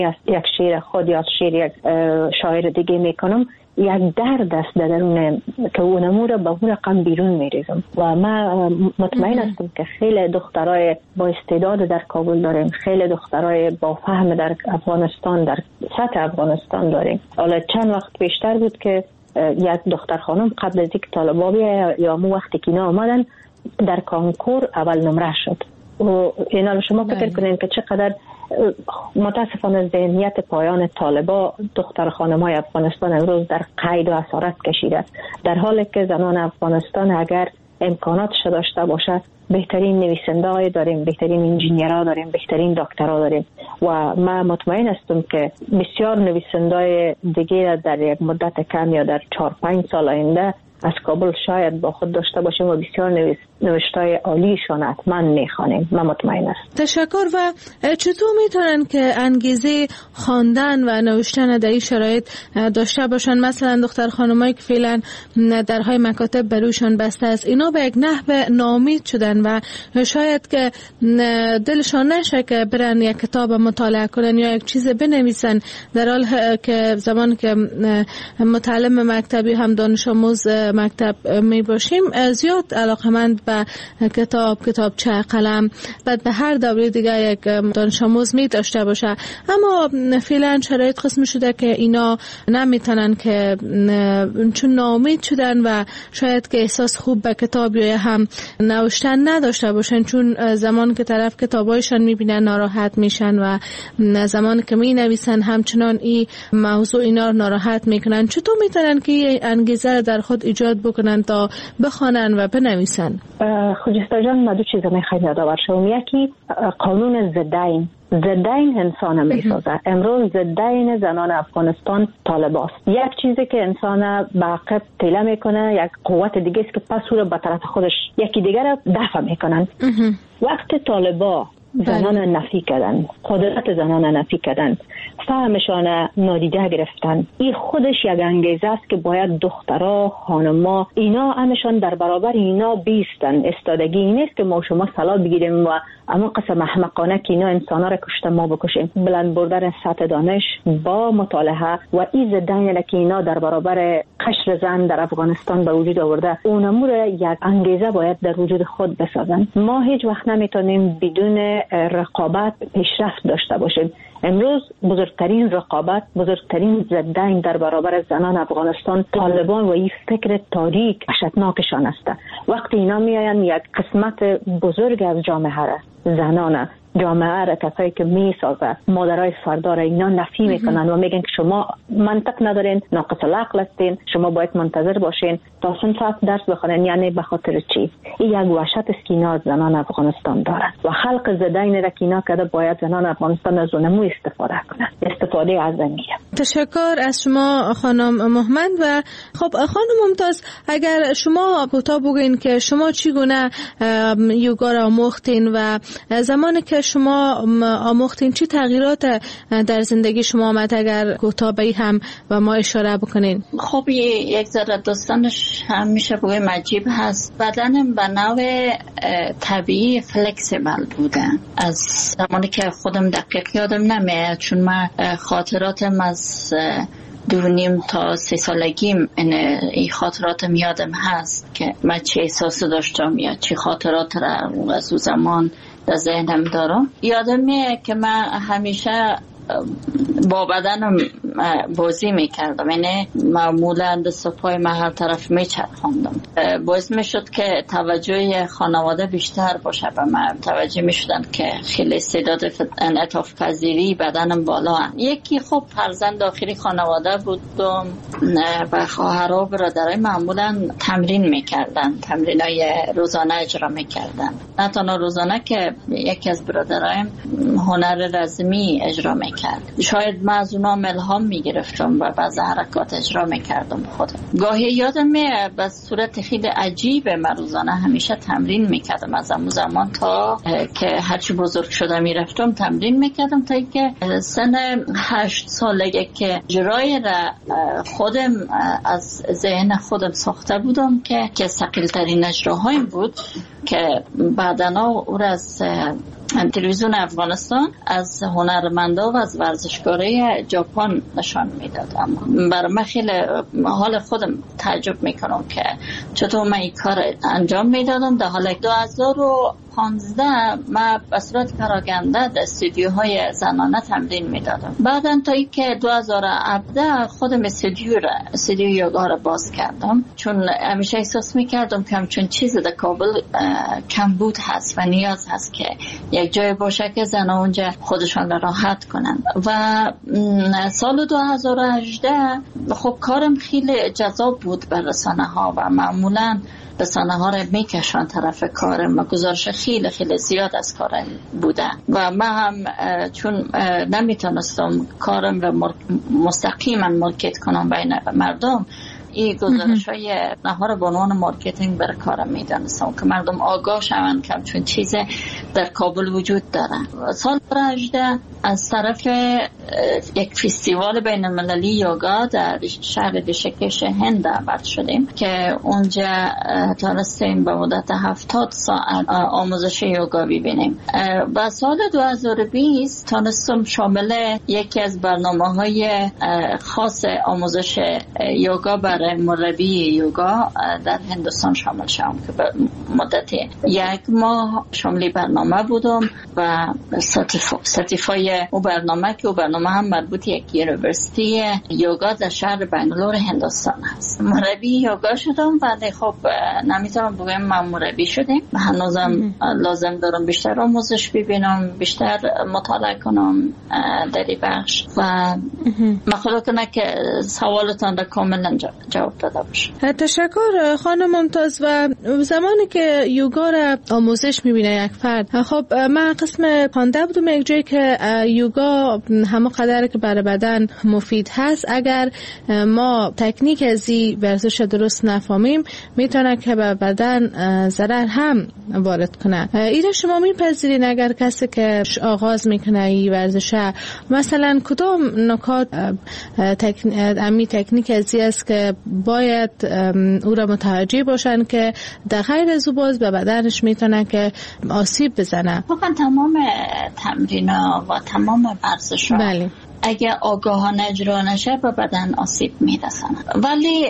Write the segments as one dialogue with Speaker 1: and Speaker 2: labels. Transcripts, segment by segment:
Speaker 1: یک شعر خود یا شعر یک شاعر دیگه میکنم، یک درد است در درون که اونمو را به اون رقم بیرون میریزم. و من مطمئن هستم که خیلی دخترای با استعداد در کابل داریم، خیلی دخترای با فهم در افغانستان، در سطح افغانستان داریم. حالا چند وقت بیشتر بود که یک دختر خانم قبل از اینکه طالبا بیاید یا مو وقتی که اینا آمدن در کانکور اول نمره شد. و اینا شما فکر کنین که چقدر متاسفانه ذهنیت پایان طالبا دختر خانم‌های افغانستان امروز در قید و اسارت کشیده، در حالی که زنان افغانستان اگر امکاناتش داشته باشه بهترین نویسنده داریم، بهترین انجینیرها داریم، بهترین دکترها داریم. و من مطمئن هستم که بسیار نویسنده دیگه در یک مدت کم یا در 4-5 سال آینده از کابل شاید با خود داشته باشیم و بسیار نوشتای عالیشان حتما میخوانیم. من مطمئن است.
Speaker 2: تشکر. و چطور میتونن که انگیزه خواندن و نوشتن در این شرایط داشته باشن؟ مثلا دختر خانمایی که فعلا درهای مکاتب بروشان بسته است، اینا به یک نحو ناامید شدن و شاید که دلشان نشه که برن یک کتاب مطالعه کنن یا یک چیز بنویسن، در حال که زمان که متعلم مکتبی هم دانش آموز مکتب می باشیم زیاد علاقمند به کتابچه، قلم و به هر دوره دیگه یک دانش آموز می داشته باشه. اما فعلا شرایط قسم شده که اینا نمیتونن که چون ناامید شدن و شاید که احساس خوب به کتاب یا هم نوشتن نداشته باشن، چون زمان که طرف کتابایشان میبینن ناراحت میشن و زمان که می نویسن همچنان این موضوع اینا ناراحت میکنن. چطور میتونن که انگیزه در خود ایجاد بکنن تا بخوانن و بنویسن؟
Speaker 1: خجسته جان، ما دو چیز میخوایم یادآور شوم. یکی قانون ضدین انسان میسازه. امروز ضدین زنان افغانستان طالباست. یک چیزی که انسان به عقب تیله میکنه، یک قوت دیگه است که پس او رو به طرف خودش یکی دیگر رو دفع میکنن. وقت طالبا زنان نفی کردن، قدرت زنان نفی کردن، فهمشان نادیده گرفتن، این خودش یک انگیزه است که باید دخترها، خانما اینا همشان در برابر اینا بیستن. استادگی این است که ما شما سلاح بگیریم و اما قسم احمقانه که اینا انسانا را کشته ما بکشیم. بلند بردن سطح دانش با مطالعه و این ضدین که اینا در برابر قشر زن در افغانستان به وجود آورده، اونمو را یک انگیزه باید در وجود خود بسازن. ما هیچ وقت نمیتونیم بدون رقابت پیشرفت داشته باشیم. امروز بزرگترین رقابت، بزرگترین ضدین در برابر زنان افغانستان طالبان و این فکر تاریک وحشتناکشان است. وقتی اینا میاین یک قسمت بزرگ از جامعه را، زنان جامعه را، کسایی که میسازه مادرای فردا را اینا نفی میکنن و میگن که شما منطق ندارین، ناقص العقل هستین، شما باید منتظر باشین تا 3 ساعت درس بخونین. یعنی به خاطر چی؟ این یک وحشت است که اینا زنان افغانستان دارن و خلق ضدین را که اینا کرده باید زنان افغانستان از اونمو استفاده کنن. استفاده عظیمیه.
Speaker 2: تشکر از شما خانم محمد. و خب خانم ممتاز، اگر شما کوتاه بگین که شما چگونه یوگا را آموختین و زمانی که شما آموختین چی تغییرات در زندگی شما آمد، اگر کوتاه به هم و ما اشاره بکنین؟
Speaker 3: خب یک ذره داستانش هم میشه بگیم عجیب هست. بدنم به نوع طبیعی فلکسیبل بوده. از زمانی که خودم دقیق یادم نمیاد، چون من خاطراتم از 2.5 تا 3 سالگیم این خاطراتم یادم هست که من چه احساس داشتم یا چه خاطرات را از اون زمان در ذهنم دارم. یادم میاد که من همیشه با بدنم بازی میکردم، یعنی معمولا دست و پای من هر طرف میچرخاندم. باعث میشد که توجه خانواده بیشتر باشه به من، توجه میشدن که خیلی استعداد انعطاف پذیری بدنم بالا هم. یکی خب فرزند داخلی خانواده بودم و خواهرها برادرای معمولا تمرین میکردن، تمرینای روزانه اجرا میکردن. نه تنها روزانه که یکی از برادرایم هنر رزمی اجرا میکرد. شاید من از اونا الهام میگرفتم و بعض حرکات اجرا میکردم خودم. گاهی یادم میاد به صورت خیلی عجیبه من روزانه همیشه تمرین میکردم. از اون زمان تا که هرچی بزرگ شدم میرفتم تمرین میکردم تا اینکه سن 8 سالگی که اجرای را خودم از ذهن خودم ساخته بودم که ثقیل ترین اجراهایم بود. که بعدنا او از تلویزیون افغانستان از هنرمندا و از ورزشکارای ژاپن نشان میدادم. برای من خیلی حال خودم تعجب میکنم که چطور من این کار انجام میدادم. در حال 2015 من به صورت پراگنده در استودیوهای زنانه تمرین میدادم. بعدا تا اینکه 2017 خودم استودیو یوگا را باز کردم، چون همیشه احساس میکردم که همچون چیز در کابل کمبود هست و نیاز هست که یک جای باشه که زنان اونجا خودشان را راحت کنند. و سال 2018 خب کارم خیلی جذاب بود بر رسانه ها و معمولا رسانه ها را میکشن طرف کارم و گزارش خیلی خیلی زیاد از کارم بوده و من هم چون نمیتونستم کارم را مستقیما مارکت کنم بین مردم، این گزارش های نها را به عنوان مارکتینگ برای کارم میدانستم که مردم آگاه شوند که چون چیز در کابل وجود داره. سال 2018 از طرف یک فستیوال بین المللی یوگا در شهر ریشیکیش هند دعوت شدیم که اونجا تونستیم به مدت 70 ساعت آموزش یوگا ببینیم. و سال 2020 تونستم شامل یکی از برنامه‌های خاص آموزش یوگا برای مربی یوگا در هندوستان شامل شدم که به مدت 1 ماه شامل برنامه بودم و سرتیفای او برنامه که او برنامه هم مربوط یک یونیورسیتی یوگا در شهر بنگلور هندوستان است. مربی یوگا شدم ولی خب نمیتونم بگم من مربی شدیم. هنوزم لازم دارم بیشتر آموزش ببینم، بیشتر مطالعه کنم در این بخش و من خدا کنه که سوالتان را کاملا جواب داده باشم.
Speaker 2: تشکر خانم ممتاز. و زمانی که یوگا را آموزش میبینه یک فرد، خب من قسم خوانده بودم یک جایی که یوگا همه قدر که برای بدن مفید هست، اگر ما تکنیک ازی ورزش درست نفهمیم میتونه که به بدن ضرر هم وارد کنه. ایره شما میپذیرین اگر کسی که آغاز میکنه این ورزش مثلا کدام نکات تکنیک ازی است که باید او را متوجه باشن که در غیر از او باز به بدنش میتونه که آسیب بزنه؟
Speaker 3: واقعا تمام تمرین‌ها و تمام ورزش‌ها اگه آگاهانه اجرا نشه به بدن آسیب میرسن. ولی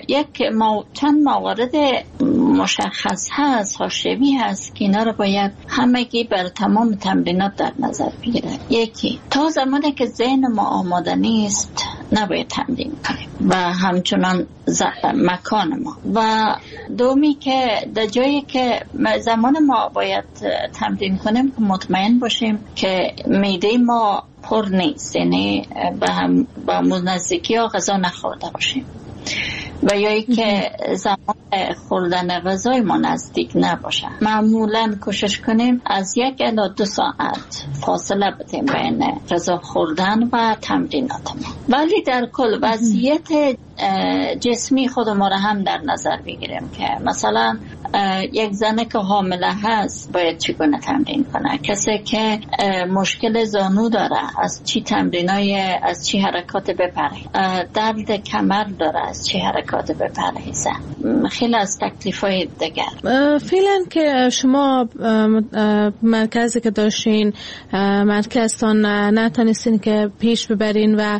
Speaker 3: چند موارد مشخص هست، حاشیه‌ای هست که اینا رو باید همگی بر تمام تمرینات در نظر بگیره. یکی، تا زمانی که ذهن ما آماده نیست نباید تمرین کنیم و همچنان مکان ما. و دومی که در جایی که زمان ما باید تمرین کنیم که مطمئن باشیم که معده ما پر نیست، یعنی به نزدیکی ها غذا نخورده باشیم و یا ای که زمان خوردن غذای ما نزدیک نباشه. معمولا کوشش کنیم از 1 الی 2 ساعت فاصله بدیم بین غذا خوردن و تمرینات ما. ولی در کل وضعیت جسمی خود ما را هم در نظر بگیریم که مثلا یک زنه که حامله هست باید چگونه تمرین کنه، کسی که مشکل زانو داره از چی تمرینای از چی حرکات بپرهیزه، درد کمر داره از چی حرکات بپرهیزه، خیلی از تکلیفای دیگر.
Speaker 2: فعلا که شما مرکزی که داشتین مرکزتان نتونستین که پیش ببرین و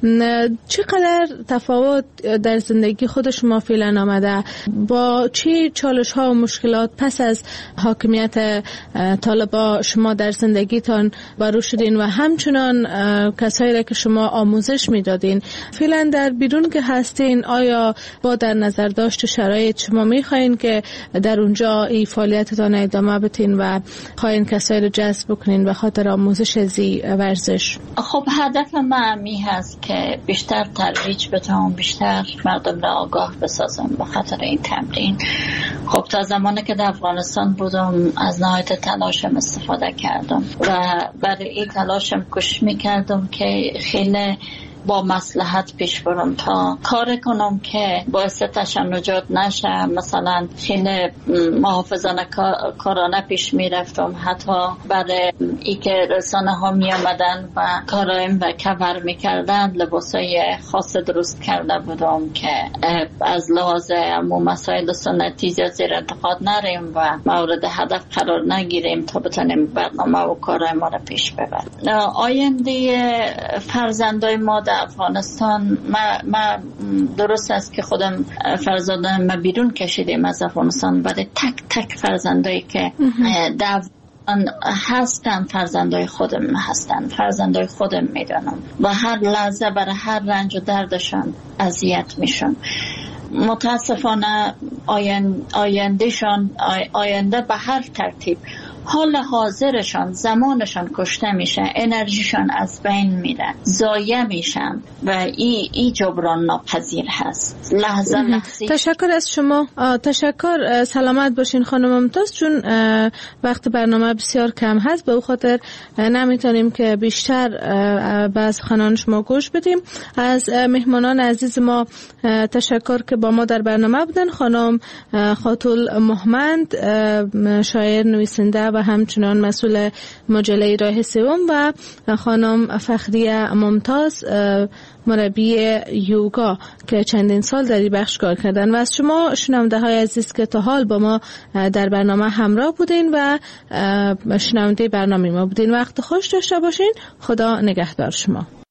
Speaker 2: چقدر تفاوت در زندگی خود شما فعلا آمده، با چی چالش ها و مشکلات پس از حاکمیت طالبا شما در زندگیتان برو شدین و همچنان کسایی را که شما آموزش میدادین فعلا در بیرون که هستین، آیا با در نظر داشت شرایط شما میخواین که در اونجا این فعالیتتان ادامه بدین و خواین کسایی رو جذب بکنین به خاطر آموزش زی ورزش؟
Speaker 3: خب هدف من می هست که بیشتر ترویج بدم، بیشتر مردم را آگاه بسازم به خاطر این تمرین. خب تا زمانی که در افغانستان بودم از نهایت تلاشم استفاده کردم و برای این تلاشم کوشش میکردم که خیلی با مصلحت پیش برم تا کار کنم که باعث تشنجات نشه. مثلا خیلی محافظانه کارانه پیش می رفتم، حتی برای ای که رسانه ها می آمدن و کارایم و کور می کردن لباسای خاص درست کرده بودم که از لحاظ مسائل سنتی زیر انتقاد نریم و مورد هدف قرار نگیریم تا بتونیم برنامه و کارهای ما را پیش ببریم. آینده فرزندای ما در افغانستان، ما درست است که خودم فرزندان ما بیرون کشیدیم از افغانستان، برای تک تک فرزندایی که در هستن فرزندای خودم هستن، فرزندای خودم میدونم و هر لحظه برای هر رنج و دردشان اذیت میشن. متاسفانه آینده به هر ترتیب حال حاضرشان، زمانشان کشته میشه، انرژیشان از بین میره، ضایع میشن و ای جبران ناپذیر هست. لحظه
Speaker 2: تشکر از شما. تشکر. سلامت باشین خانم ممتاز. چون وقت برنامه بسیار کم هست، به او خاطر نمیتونیم که بیشتر از خانان شما گوش بدیم. از مهمانان عزیز ما تشکر که با ما در برنامه بودن. خانم خاتول محمد، شاعر، نویسنده و همچنان مسئول مجله راه سوم، و خانم فخریه ممتاز، مربی یوگا که چندین سال در این بخش کار کردن. و از شما شنونده های عزیز که تا حال با ما در برنامه همراه بودین و شنونده برنامه ما بودین، وقت خوش داشته باشین. خدا نگهدار شما.